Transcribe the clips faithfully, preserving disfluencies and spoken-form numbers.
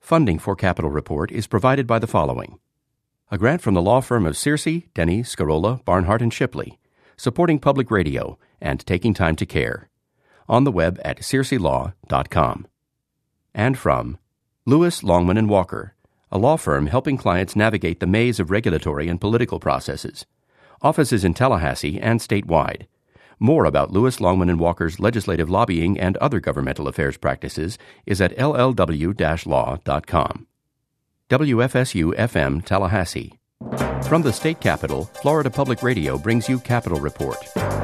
Funding for Capital Report is provided by the following. A grant from the law firm of Searcy, Denny, Scarola, Barnhart, and Shipley, supporting public radio and taking time to care. On the web at searcy law dot com. And from Lewis, Longman and Walker, a law firm helping clients navigate the maze of regulatory and political processes. Offices in Tallahassee and statewide. More about Lewis, Longman and Walker's legislative lobbying and other governmental affairs practices is at l l w dash law dot com. W F S U F M Tallahassee. From the state capitol, Florida Public Radio brings you Capital Report.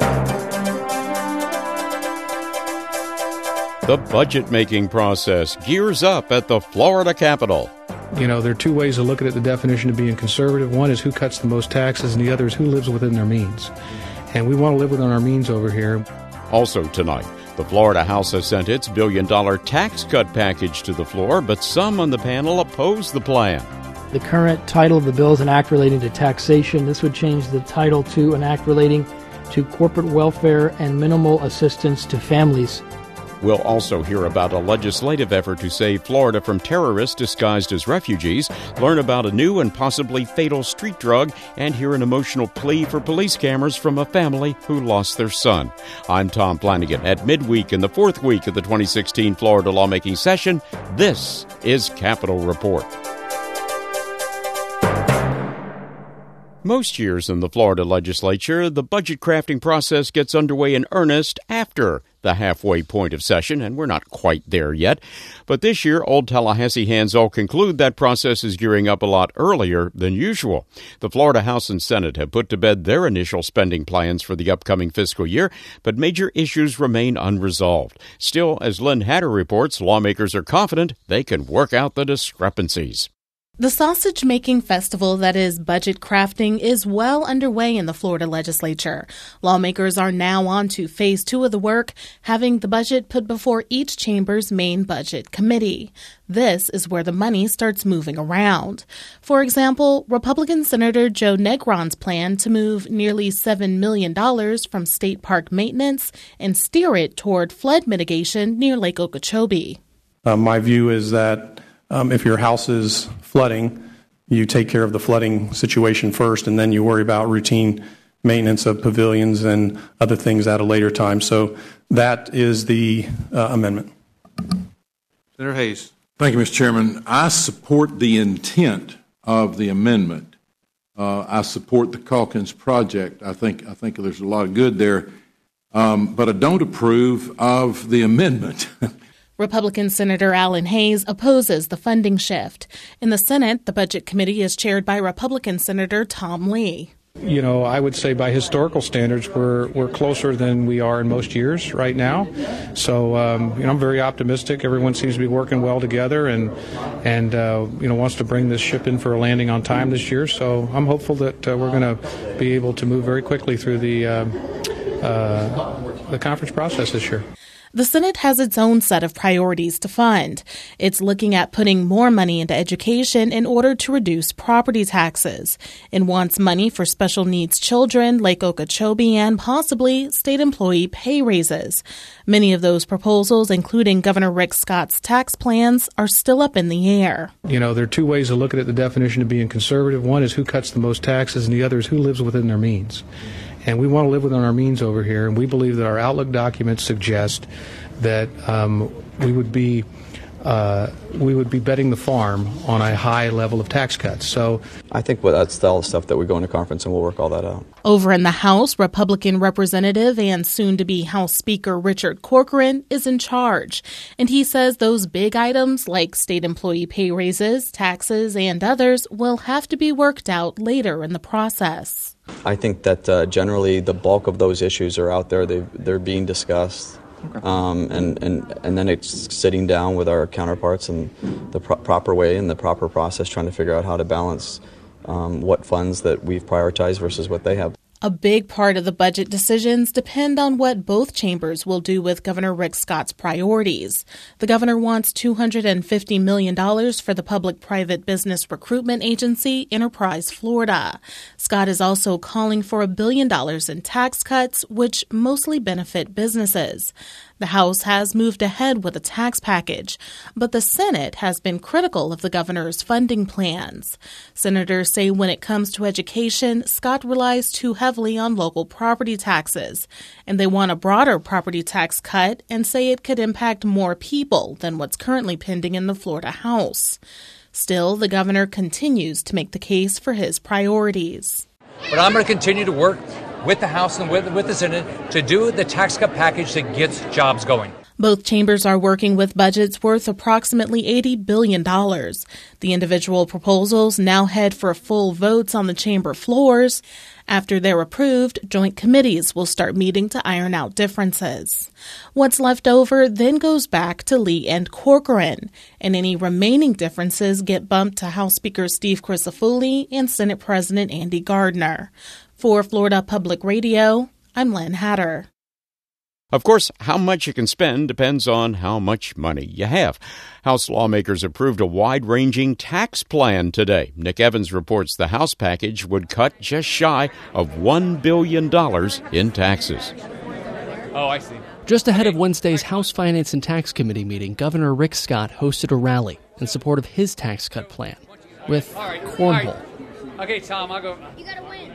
The budget-making process gears up at the Florida Capitol. You know, there are two ways of looking at the definition of being conservative. One is who cuts the most taxes, and the other is who lives within their means. And we want to live within our means over here. Also tonight, the Florida House has sent its billion-dollar tax cut package to the floor, but some on the panel oppose the plan. The current title of the bill is an act relating to taxation. This would change the title to an act relating to corporate welfare and minimal assistance to families. We'll also hear about a legislative effort to save Florida from terrorists disguised as refugees, learn about a new and possibly fatal street drug, and hear an emotional plea for police cameras from a family who lost their son. I'm Tom Flanagan. At midweek in the fourth week of the twenty sixteen Florida lawmaking session, this is Capital Report. Most years in the Florida legislature, the budget crafting process gets underway in earnest after the halfway point of session, and we're not quite there yet. But this year, Old Tallahassee hands all conclude that process is gearing up a lot earlier than usual. The Florida House and Senate have put to bed their initial spending plans for the upcoming fiscal year, but major issues remain unresolved. Still, as Lynn Hatter reports, lawmakers are confident they can work out the discrepancies. The sausage-making festival that is budget crafting is well underway in the Florida legislature. Lawmakers are now on to phase two of the work, having the budget put before each chamber's main budget committee. This is where the money starts moving around. For example, Republican Senator Joe Negron's plan to move nearly seven million dollars from state park maintenance and steer it toward flood mitigation near Lake Okeechobee. Uh, my view is that Um, if your house is flooding, you take care of the flooding situation first, and then you worry about routine maintenance of pavilions and other things at a later time. So that is the uh, amendment. Senator Hayes. Thank you, Mister Chairman. I support the intent of the amendment. Uh, I support the Calkins project. I think I think there's a lot of good there, um, but I don't approve of the amendment. Republican Senator Alan Hayes opposes the funding shift. In the Senate, the Budget Committee is chaired by Republican Senator Tom Lee. You know, I would say by historical standards, we're we're closer than we are in most years right now. So, um, you know, I'm very optimistic. Everyone seems to be working well together, and and uh, you know wants to bring this ship in for a landing on time this year. So, I'm hopeful that uh, we're going to be able to move very quickly through the uh, uh, the conference process this year. The Senate has its own set of priorities to fund. It's looking at putting more money into education in order to reduce property taxes. It wants money for special needs children, Lake Okeechobee, and possibly state employee pay raises. Many of those proposals, including Governor Rick Scott's tax plans, are still up in the air. You know, there are two ways of looking at the definition of being conservative. One is who cuts the most taxes, and the other is who lives within their means. And we want to live within our means over here, and we believe that our Outlook documents suggest that um, we would be uh, we would be betting the farm on a high level of tax cuts. So I think well, that's all the stuff that we go into conference and we'll work all that out. Over in the House, Republican Representative and soon-to-be House Speaker Richard Corcoran is in charge. And he says those big items like state employee pay raises, taxes, and others will have to be worked out later in the process. I think that uh, generally the bulk of those issues are out there. They've, they're being discussed. Okay. Um, and, and, and then it's sitting down with our counterparts in the pro- proper way and the proper process, trying to figure out how to balance um, what funds that we've prioritized versus what they have. A big part of the budget decisions depend on what both chambers will do with Governor Rick Scott's priorities. The governor wants two hundred fifty million dollars for the public-private business recruitment agency, Enterprise Florida. Scott is also calling for a billion dollars in tax cuts, which mostly benefit businesses. The House has moved ahead with a tax package, but the Senate has been critical of the governor's funding plans. Senators say when it comes to education, Scott relies too heavily on local property taxes, and they want a broader property tax cut and say it could impact more people than what's currently pending in the Florida House. Still, the governor continues to make the case for his priorities. But I'm going to continue to work with the House and with, with the Senate to do the tax cut package that gets jobs going. Both chambers are working with budgets worth approximately eighty billion dollars. The individual proposals now head for full votes on the chamber floors. After they're approved, joint committees will start meeting to iron out differences. What's left over then goes back to Lee and Corcoran, and any remaining differences get bumped to House Speaker Steve Crisafulli and Senate President Andy Gardner. For Florida Public Radio, I'm Len Hatter. Of course, how much you can spend depends on how much money you have. House lawmakers approved a wide-ranging tax plan today. Nick Evans reports the House package would cut just shy of one billion dollars in taxes. Oh, I see. Just ahead of Wednesday's House Finance and Tax Committee meeting, Governor Rick Scott hosted a rally in support of his tax cut plan with all right, cornhole. all right. Okay, Tom, I'll go. You gotta win.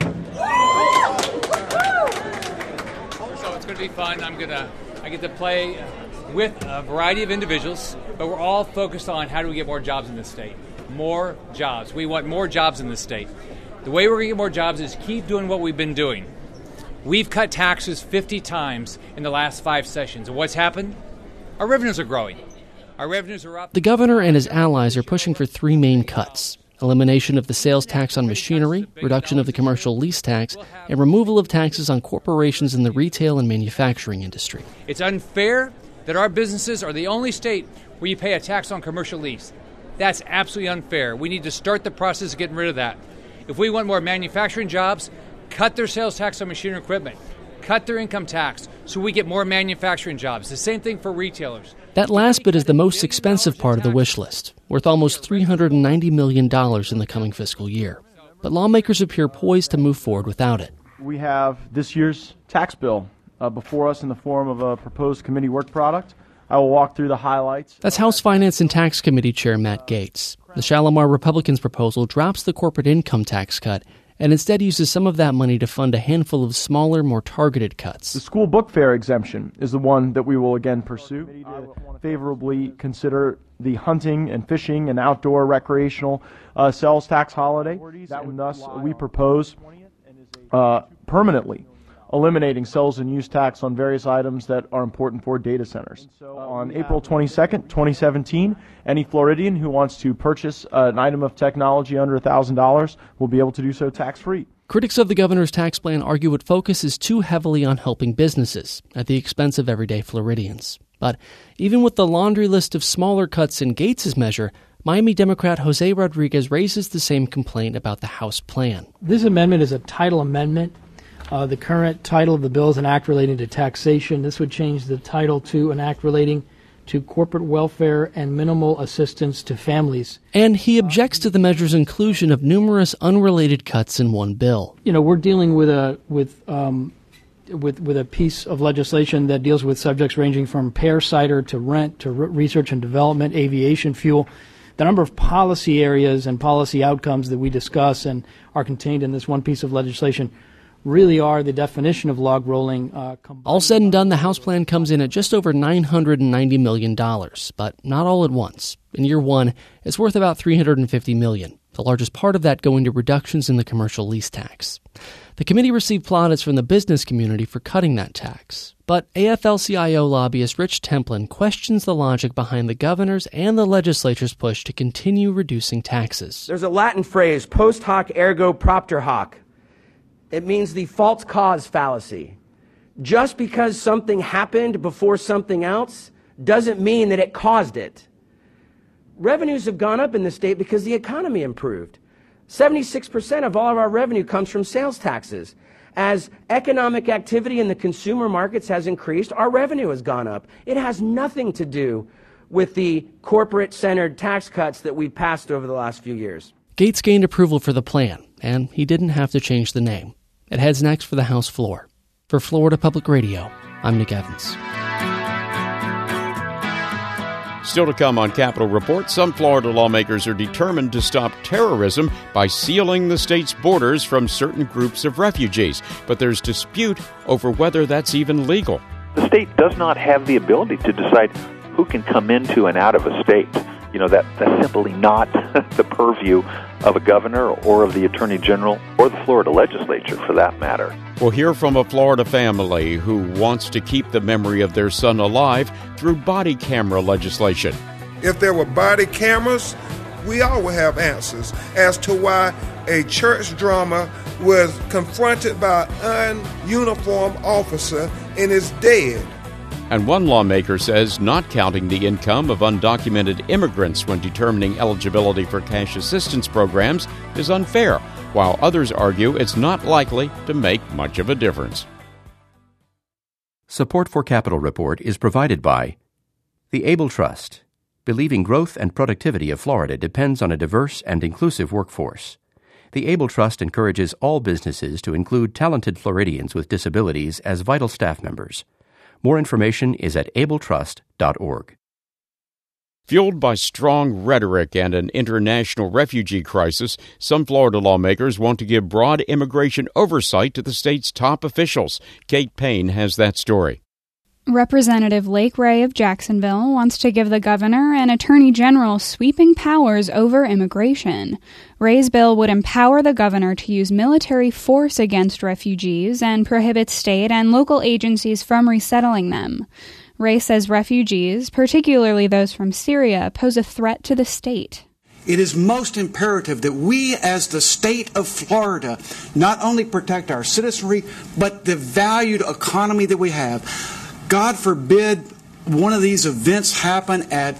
So it's going to be fun. I'm going to, I get to play with a variety of individuals, but we're all focused on how do we get more jobs in this state. More jobs. We want more jobs in this state. The way we're going to get more jobs is keep doing what we've been doing. We've cut taxes fifty times in the last five sessions. And what's happened? Our revenues are growing. Our revenues are up. The governor and his allies are pushing for three main cuts: elimination of the sales tax on machinery, reduction of the commercial lease tax, and removal of taxes on corporations in the retail and manufacturing industry. It's unfair that our businesses are the only state where you pay a tax on commercial lease. That's absolutely unfair. We need to start the process of getting rid of that. If we want more manufacturing jobs, cut their sales tax on machinery and equipment, cut their income tax so we get more manufacturing jobs. The same thing for retailers. That last bit is the most expensive part of the wish list, worth almost three hundred ninety million dollars in the coming fiscal year. But lawmakers appear poised to move forward without it. We have this year's tax bill uh, before us in the form of a proposed committee work product. I will walk through the highlights. That's House Finance and Tax Committee Chair Matt Gaetz. The Shalimar Republicans' proposal drops the corporate income tax cut and instead uses some of that money to fund a handful of smaller, more targeted cuts. The school book fair exemption is the one that we will again pursue. Favorably consider the hunting and fishing and outdoor recreational uh, sales tax holiday. That, and thus, we propose uh, permanently eliminating sales and use tax on various items that are important for data centers. On April twenty-second, twenty seventeen, any Floridian who wants to purchase uh, an item of technology under one thousand dollars will be able to do so tax-free. Critics of the governor's tax plan argue it focuses too heavily on helping businesses at the expense of everyday Floridians. But even with the laundry list of smaller cuts in Gaetz's measure, Miami Democrat Jose Rodriguez raises the same complaint about the House plan. This amendment is a title amendment. Uh, the current title of the bill is an act relating to taxation. This would change the title to an act relating to corporate welfare and minimal assistance to families. And he objects to the measure's inclusion of numerous unrelated cuts in one bill. You know, we're dealing with a with um, with with a piece of legislation that deals with subjects ranging from pear cider to rent to re- research and development, aviation fuel. The number of policy areas and policy outcomes that we discuss and are contained in this one piece of legislation really are the definition of log rolling. Uh, all said and done, the House plan comes in at just over nine hundred ninety million dollars, but not all at once. In year one, it's worth about three hundred fifty million dollars, the largest part of that going to reductions in the commercial lease tax. The committee received plaudits from the business community for cutting that tax. But A F L C I O lobbyist Rich Templin questions the logic behind the governor's and the legislature's push to continue reducing taxes. There's a Latin phrase, post hoc ergo propter hoc. It means the false cause fallacy. Just because something happened before something else doesn't mean that it caused it. Revenues have gone up in the state because the economy improved. seventy-six percent of all of our revenue comes from sales taxes. As economic activity in the consumer markets has increased, our revenue has gone up. It has nothing to do with the corporate-centered tax cuts that we've passed over the last few years. Gaetz gained approval for the plan, and he didn't have to change the name. It heads next for the House floor. For Florida Public Radio, I'm Nick Evans. Still to come on Capitol Report, some Florida lawmakers are determined to stop terrorism by sealing the state's borders from certain groups of refugees. But there's dispute over whether that's even legal. The state does not have the ability to decide who can come into and out of a state. You know, that, that's simply not the purview of a governor or of the attorney general or the Florida legislature, for that matter. We'll hear from a Florida family who wants to keep the memory of their son alive through body camera legislation. If there were body cameras, we all would have answers as to why a church drummer was confronted by an ununiformed officer and is dead. And one lawmaker says not counting the income of undocumented immigrants when determining eligibility for cash assistance programs is unfair, while others argue it's not likely to make much of a difference. Support for Capitol Report is provided by the Able Trust, believing growth and productivity of Florida depends on a diverse and inclusive workforce. The Able Trust encourages all businesses to include talented Floridians with disabilities as vital staff members. More information is at able trust dot org. Fueled by strong rhetoric and an international refugee crisis, some Florida lawmakers want to give broad immigration oversight to the state's top officials. Kate Payne has that story. Representative Lake Ray of Jacksonville wants to give the governor and attorney general sweeping powers over immigration. Ray's bill would empower the governor to use military force against refugees and prohibit state and local agencies from resettling them. Ray says refugees, particularly those from Syria, pose a threat to the state. It is most imperative that we, as the state of Florida, not only protect our citizenry, but the valued economy that we have. God forbid one of these events happen at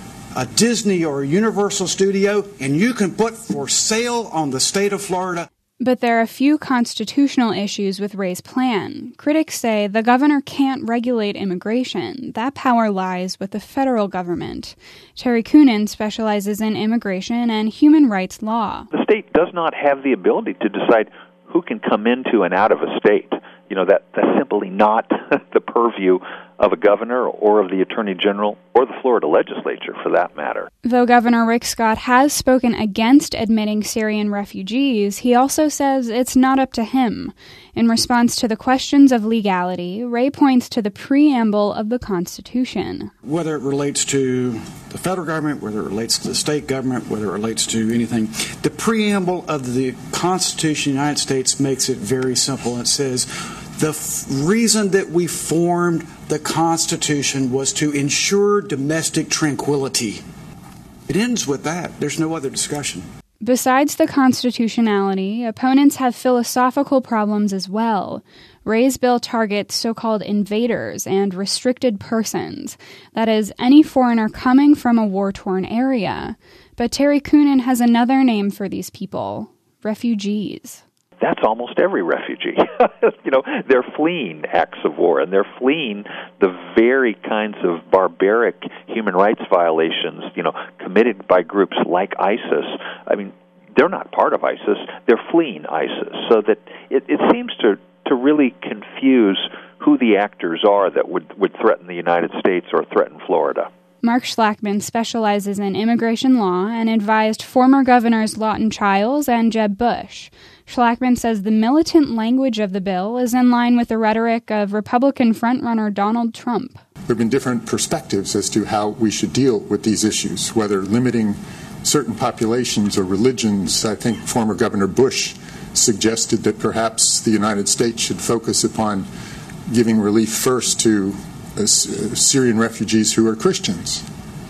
a Disney or a Universal studio, and you can put for sale on the state of Florida. But there are a few constitutional issues with Ray's plan. Critics say the governor can't regulate immigration. That power lies with the federal government. Terry Coonan specializes in immigration and human rights law. The state does not have the ability to decide who can come into and out of a state. You know, that, that's simply not the purview of a governor or of the attorney general or the Florida legislature, for that matter. Though Governor Rick Scott has spoken against admitting Syrian refugees, he also says it's not up to him. In response to the questions of legality, Ray points to the preamble of the Constitution. Whether it relates to the federal government, whether it relates to the state government, whether it relates to anything, the preamble of the Constitution of the United States makes it very simple. It says, the f- reason that we formed the Constitution was to ensure domestic tranquility. It ends with that. There's no other discussion. Besides the constitutionality, opponents have philosophical problems as well. Ray's bill targets so-called invaders and restricted persons, that is, any foreigner coming from a war-torn area. But Terry Coonan has another name for these people: refugees. That's almost every refugee. You know, they're fleeing acts of war, and they're fleeing the very kinds of barbaric human rights violations, you know, committed by groups like ISIS. I mean, they're not part of ISIS. They're fleeing ISIS. So that it, it seems to, to really confuse who the actors are that would, would threaten the United States or threaten Florida. Mark Schlackman specializes in immigration law and advised former governors Lawton Chiles and Jeb Bush. Schlackman says the militant language of the bill is in line with the rhetoric of Republican frontrunner Donald Trump. There have been different perspectives as to how we should deal with these issues, whether limiting certain populations or religions. I think former Governor Bush suggested that perhaps the United States should focus upon giving relief first to uh, Syrian refugees who are Christians.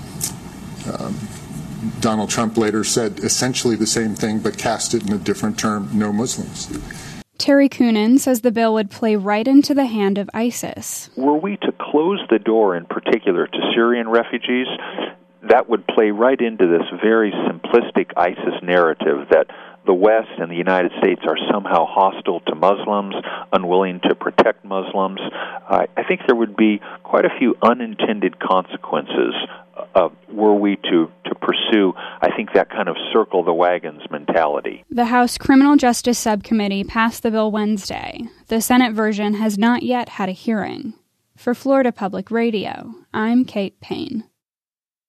Um, Donald Trump later said essentially the same thing, but cast it in a different term: no Muslims. Terry Coonan says the bill would play right into the hand of ISIS. Were we to close the door in particular to Syrian refugees, that would play right into this very simplistic ISIS narrative that the West and the United States are somehow hostile to Muslims, unwilling to protect Muslims. Uh, I think there would be quite a few unintended consequences uh, were we to, to pursue, I think, that kind of circle the wagons mentality. The House Criminal Justice Subcommittee passed the bill Wednesday. The Senate version has not yet had a hearing. For Florida Public Radio, I'm Kate Payne.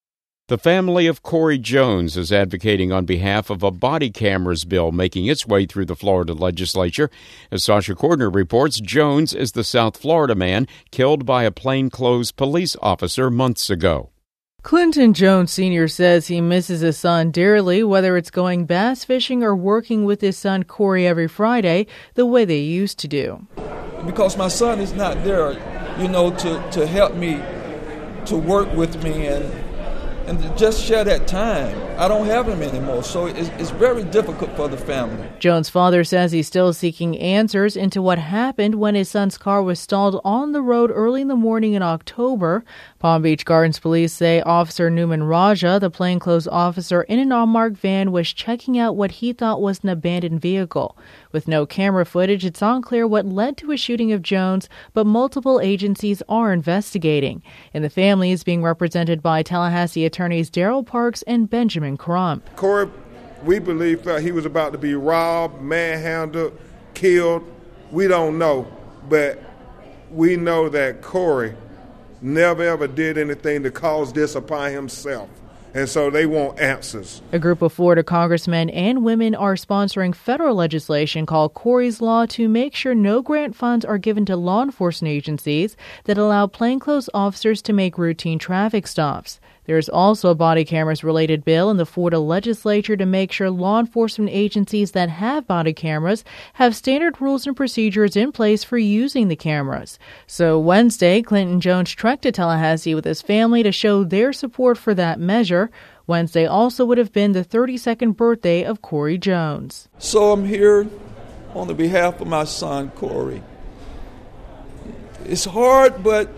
The family of Corey Jones is advocating on behalf of a body cameras bill making its way through the Florida legislature. As Sasha Cordner reports, Jones is the South Florida man killed by a plainclothes police officer months ago. Clinton Jones Senior says he misses his son dearly, whether it's going bass fishing or working with his son Corey every Friday the way they used to do. Because my son is not there, you know, to, to help me, to work with me and and to just share that time. I don't have him anymore, so it's, it's very difficult for the family. Jones' father says he's still seeking answers into what happened when his son's car was stalled on the road early in the morning in October. Palm Beach Gardens police say Officer Newman Raja, the plainclothes officer in an unmarked van, was checking out what he thought was an abandoned vehicle. With no camera footage, it's unclear what led to a shooting of Jones, but multiple agencies are investigating. And the family is being represented by Tallahassee attorneys Daryl Parks and Benjamin Crump. Corey, we believe that he was about to be robbed, manhandled, killed. We don't know, but we know that Corey never ever did anything to cause this upon himself. And so they want answers. A group of Florida congressmen and women are sponsoring federal legislation called Corey's Law to make sure no grant funds are given to law enforcement agencies that allow plainclothes officers to make routine traffic stops. There's also a body cameras-related bill in the Florida legislature to make sure law enforcement agencies that have body cameras have standard rules and procedures in place for using the cameras. So Wednesday, Clinton Jones trekked to Tallahassee with his family to show their support for that measure. Wednesday also would have been the thirty-second birthday of Corey Jones. So I'm here on the behalf of my son, Corey. It's hard, but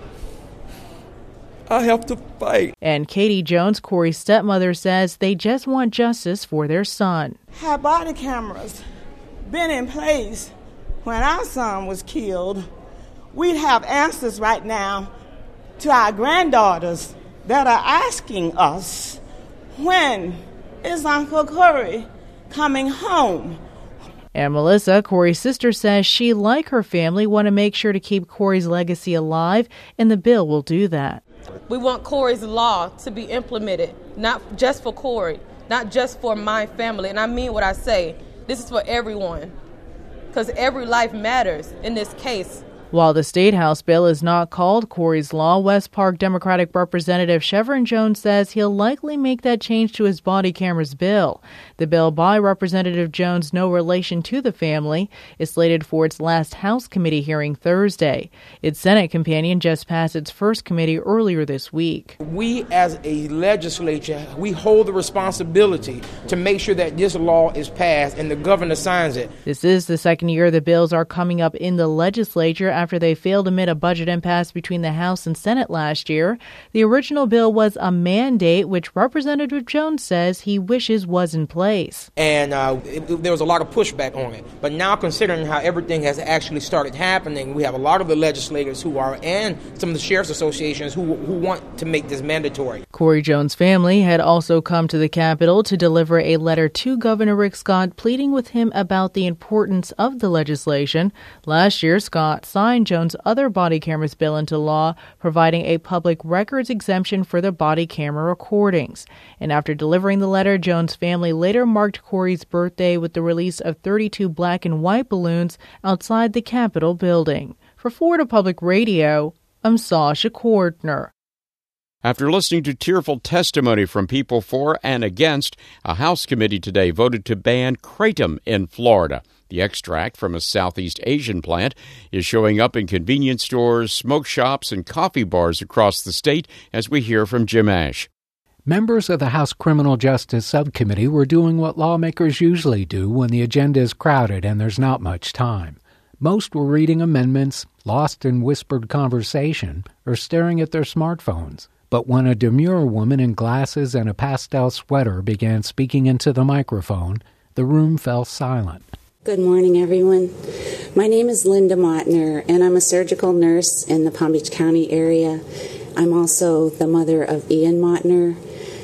I have to fight. And Katie Jones, Corey's stepmother, says they just want justice for their son. Had body cameras been in place when our son was killed, we'd have answers right now to our granddaughters that are asking us, when is Uncle Corey coming home? And Melissa, Corey's sister, says she, like her family, want to make sure to keep Corey's legacy alive, and the bill will do that. We want Corey's Law to be implemented, not just for Corey, not just for my family. And I mean what I say. This is for everyone, because every life matters in this case. While the State House bill is not called Corey's Law, West Park Democratic Representative Chevron Jones says he'll likely make that change to his body cameras bill. The bill by Representative Jones, no relation to the family, is slated for its last House committee hearing Thursday. Its Senate companion just passed its first committee earlier this week. We as a legislature, we hold the responsibility to make sure that this law is passed and the governor signs it. This is the second year the bills are coming up in the legislature after they failed amid a budget impasse between the House and Senate last year. The original bill was a mandate, which Representative Jones says he wishes was in place. And uh, it, there was a lot of pushback on it. But now, considering how everything has actually started happening, we have a lot of the legislators who are, and some of the sheriff's associations who, who want to make this mandatory. Corey Jones' family had also come to the Capitol to deliver a letter to Governor Rick Scott pleading with him about the importance of the legislation. Last year, Scott signed Jones' other body cameras bill into law, providing a public records exemption for the body camera recordings. And after delivering the letter, Jones' family later marked Corey's birthday with the release of thirty-two black and white balloons outside the Capitol building. For Florida Public Radio, I'm Sasha Cordner. After listening to tearful testimony from people for and against, a House committee today voted to ban kratom in Florida. The extract from a Southeast Asian plant is showing up in convenience stores, smoke shops, and coffee bars across the state, as we hear from Jim Ash. Members of the House Criminal Justice Subcommittee were doing what lawmakers usually do when the agenda is crowded and there's not much time. Most were reading amendments, lost in whispered conversation, or staring at their smartphones. But when a demure woman in glasses and a pastel sweater began speaking into the microphone, the room fell silent. Good morning, everyone. My name is Linda Mottner, and I'm a surgical nurse in the Palm Beach County area. I'm also the mother of Ian Mottner,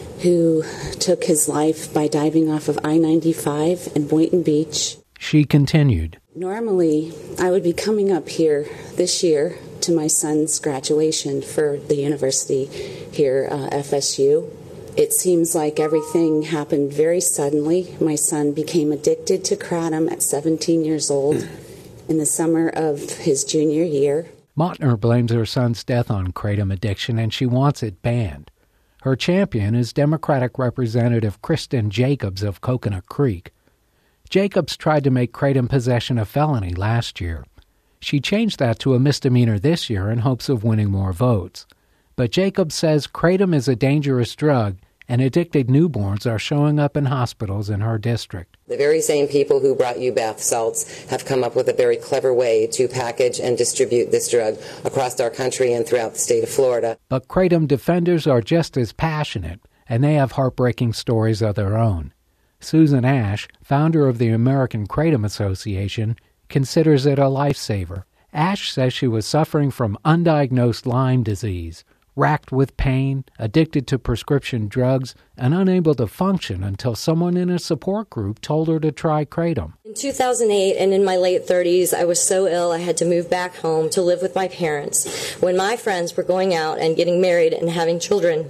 who took his life by diving off of I ninety-five in Boynton Beach. She continued. Normally, I would be coming up here this year to my son's graduation for the university here, uh, F S U. It seems like everything happened very suddenly. My son became addicted to kratom at seventeen years old in the summer of his junior year. Mottner blames her son's death on kratom addiction, and she wants it banned. Her champion is Democratic Representative Kristen Jacobs of Coconut Creek. Jacobs tried to make kratom possession a felony last year. She changed that to a misdemeanor this year in hopes of winning more votes. But Jacobs says kratom is a dangerous drug, and addicted newborns are showing up in hospitals in her district. The very same people who brought you bath salts have come up with a very clever way to package and distribute this drug across our country and throughout the state of Florida. But kratom defenders are just as passionate, and they have heartbreaking stories of their own. Susan Ash, founder of the American Kratom Association, considers it a lifesaver. Ash says she was suffering from undiagnosed Lyme disease, racked with pain, addicted to prescription drugs, and unable to function until someone in a support group told her to try kratom. In two thousand eight and in my late thirties, I was so ill I had to move back home to live with my parents. When my friends were going out and getting married and having children,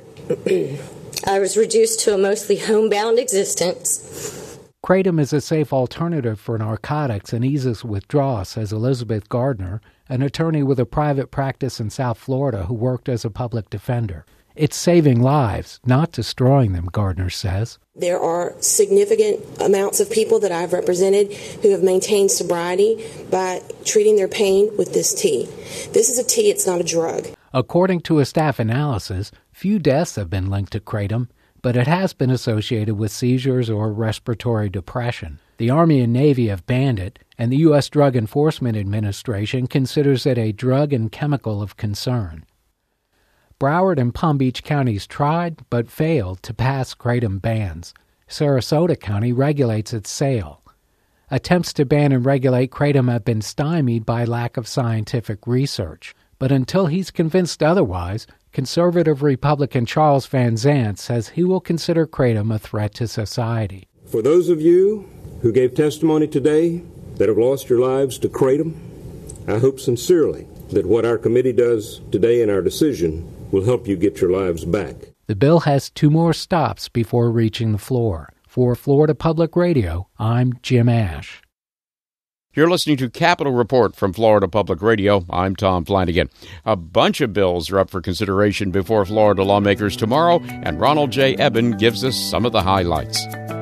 I was reduced to a mostly homebound existence. Kratom is a safe alternative for narcotics and eases withdrawal, says Elizabeth Gardner, an attorney with a private practice in South Florida who worked as a public defender. It's saving lives, not destroying them, Gardner says. There are significant amounts of people that I've represented who have maintained sobriety by treating their pain with this tea. This is a tea, it's not a drug. According to a staff analysis, few deaths have been linked to kratom, but it has been associated with seizures or respiratory depression. The Army and Navy have banned it, and the U S Drug Enforcement Administration considers it a drug and chemical of concern. Broward and Palm Beach counties tried but failed to pass kratom bans. Sarasota County regulates its sale. Attempts to ban and regulate kratom have been stymied by lack of scientific research. But until he's convinced otherwise, conservative Republican Charles Van Zandt says he will consider kratom a threat to society. For those of you who gave testimony today that have lost your lives to kratom, I hope sincerely that what our committee does today in our decision will help you get your lives back. The bill has two more stops before reaching the floor. For Florida Public Radio, I'm Jim Ash. You're listening to Capitol Report from Florida Public Radio. I'm Tom Flanagan. A bunch of bills are up for consideration before Florida lawmakers tomorrow, and Ronald J. Eben gives us some of the highlights.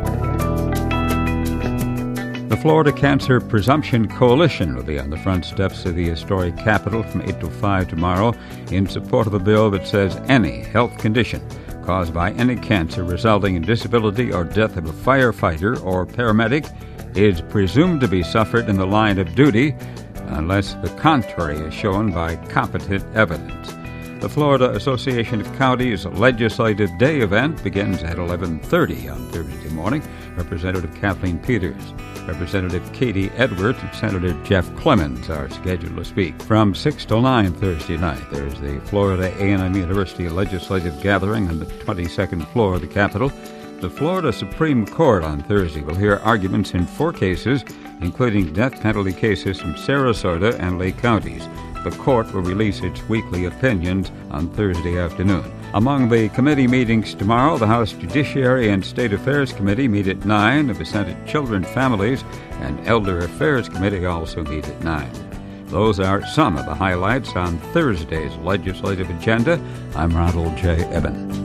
The Florida Cancer Presumption Coalition will be on the front steps of the historic Capitol from eight to five tomorrow in support of a bill that says any health condition caused by any cancer resulting in disability or death of a firefighter or paramedic is presumed to be suffered in the line of duty unless the contrary is shown by competent evidence. The Florida Association of Counties Legislative Day event begins at eleven thirty on Thursday morning. Representative Kathleen Peters, Representative Katie Edwards, and Senator Jeff Clemens are scheduled to speak. From six till nine Thursday night, there's the Florida A and M University Legislative Gathering on the twenty-second floor of the Capitol. The Florida Supreme Court on Thursday will hear arguments in four cases, including death penalty cases from Sarasota and Lake counties. The court will release its weekly opinions on Thursday afternoon. Among the committee meetings tomorrow, the House Judiciary and State Affairs Committee meet at nine. The Senate Children, Families, and Elder Affairs Committee also meet at nine. Those are some of the highlights on Thursday's legislative agenda. I'm Ronald J. Eben.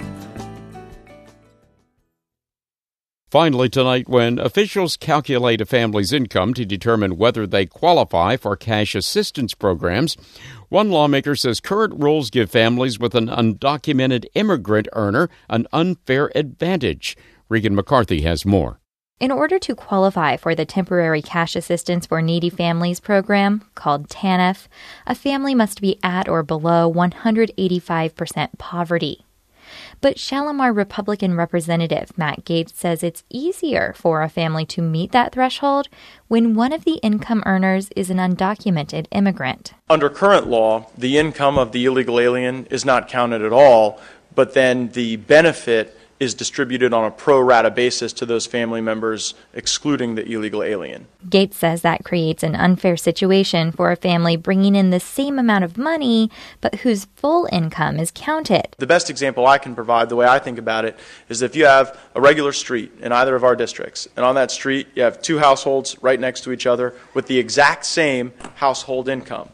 Finally tonight, when officials calculate a family's income to determine whether they qualify for cash assistance programs, one lawmaker says current rules give families with an undocumented immigrant earner an unfair advantage. Regan McCarthy has more. In order to qualify for the Temporary Cash Assistance for Needy Families program, called TANF, a family must be at or below one hundred eighty-five percent poverty. But Shalimar Republican Representative Matt Gaetz says it's easier for a family to meet that threshold when one of the income earners is an undocumented immigrant. Under current law, the income of the illegal alien is not counted at all, but then the benefit is distributed on a pro rata basis to those family members, excluding the illegal alien. Gates says that creates an unfair situation for a family bringing in the same amount of money, but whose full income is counted. The best example I can provide, the way I think about it, is if you have a regular street in either of our districts, and on that street you have two households right next to each other with the exact same household income.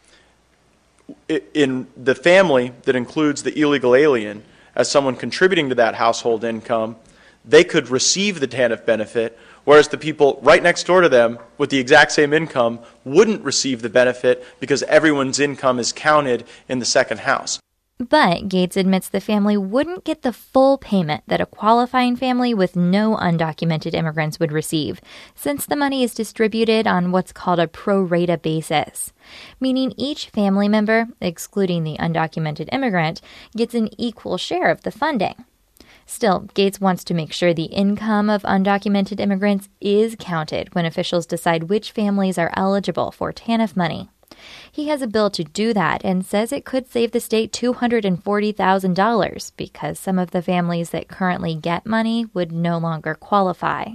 In the family that includes the illegal alien, as someone contributing to that household income, they could receive the TANF benefit, whereas the people right next door to them with the exact same income wouldn't receive the benefit because everyone's income is counted in the second house. But Gates admits the family wouldn't get the full payment that a qualifying family with no undocumented immigrants would receive, since the money is distributed on what's called a pro rata basis, meaning each family member, excluding the undocumented immigrant, gets an equal share of the funding. Still, Gates wants to make sure the income of undocumented immigrants is counted when officials decide which families are eligible for TANF money. He has a bill to do that and says it could save the state two hundred forty thousand dollars because some of the families that currently get money would no longer qualify.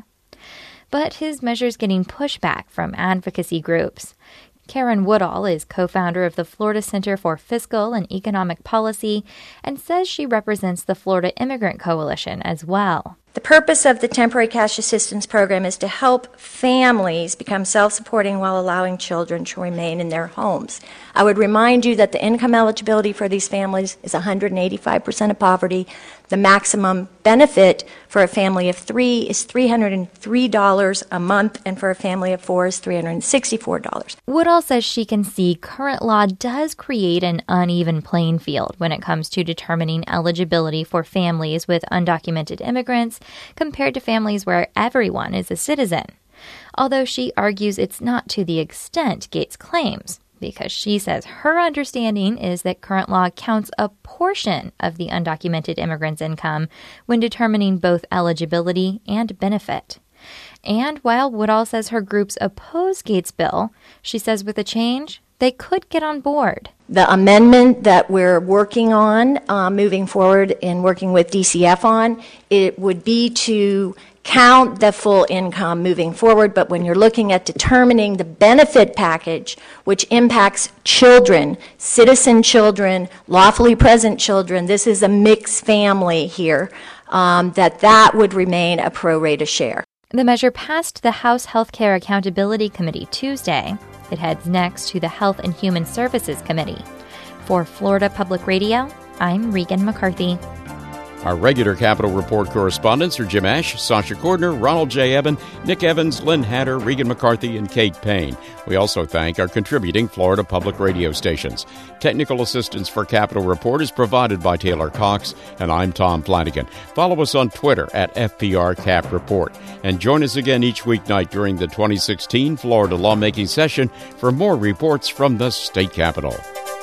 But his measure's getting pushback from advocacy groups. Karen Woodall is co-founder of the Florida Center for Fiscal and Economic Policy and says she represents the Florida Immigrant Coalition as well. The purpose of the Temporary Cash Assistance Program is to help families become self-supporting while allowing children to remain in their homes. I would remind you that the income eligibility for these families is one hundred eighty-five percent of poverty. The maximum benefit for a family of three is three hundred three dollars a month, and for a family of four is three hundred sixty-four dollars. Woodall says she can see current law does create an uneven playing field when it comes to determining eligibility for families with undocumented immigrants compared to families where everyone is a citizen. Although she argues it's not to the extent Gates claims, because she says her understanding is that current law counts a portion of the undocumented immigrant's income when determining both eligibility and benefit. And while Woodall says her groups oppose Gates' bill, she says with a change, they could get on board. The amendment that we're working on, uh, moving forward and working with D C F on, it would be to count the full income moving forward, but when you're looking at determining the benefit package, which impacts children, citizen children, lawfully present children, this is a mixed family here, um, that that would remain a pro rata share. The measure passed the House Health Care Accountability Committee Tuesday. It heads next to the Health and Human Services Committee. For Florida Public Radio, I'm Regan McCarthy. Our regular Capitol Report correspondents are Jim Ash, Sasha Cordner, Ronald J. Eben, Nick Evans, Lynn Hatter, Regan McCarthy, and Kate Payne. We also thank our contributing Florida Public Radio stations. Technical assistance for Capitol Report is provided by Taylor Cox, and I'm Tom Flanagan. Follow us on Twitter at F P R Cap Report. And join us again each weeknight during the twenty sixteen Florida lawmaking session for more reports from the state capitol.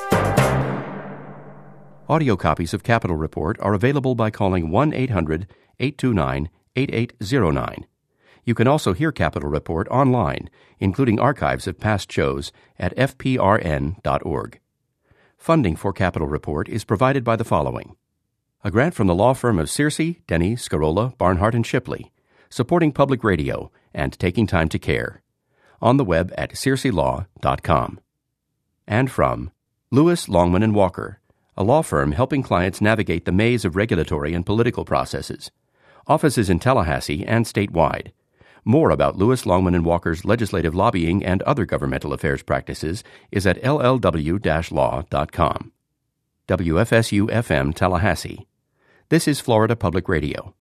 Audio copies of Capitol Report are available by calling one eight hundred eight two nine eight eight zero nine. You can also hear Capitol Report online, including archives of past shows at f p r n dot org. Funding for Capitol Report is provided by the following. A grant from the law firm of Searcy, Denny, Scarola, Barnhart, and Shipley, supporting public radio and taking time to care. On the web at searcy law dot com. And from Lewis, Longman and Walker, a law firm helping clients navigate the maze of regulatory and political processes. Offices in Tallahassee and statewide. More about Lewis, Longman and Walker's legislative lobbying and other governmental affairs practices is at l l w dash law dot com. W F S U F M Tallahassee. This is Florida Public Radio.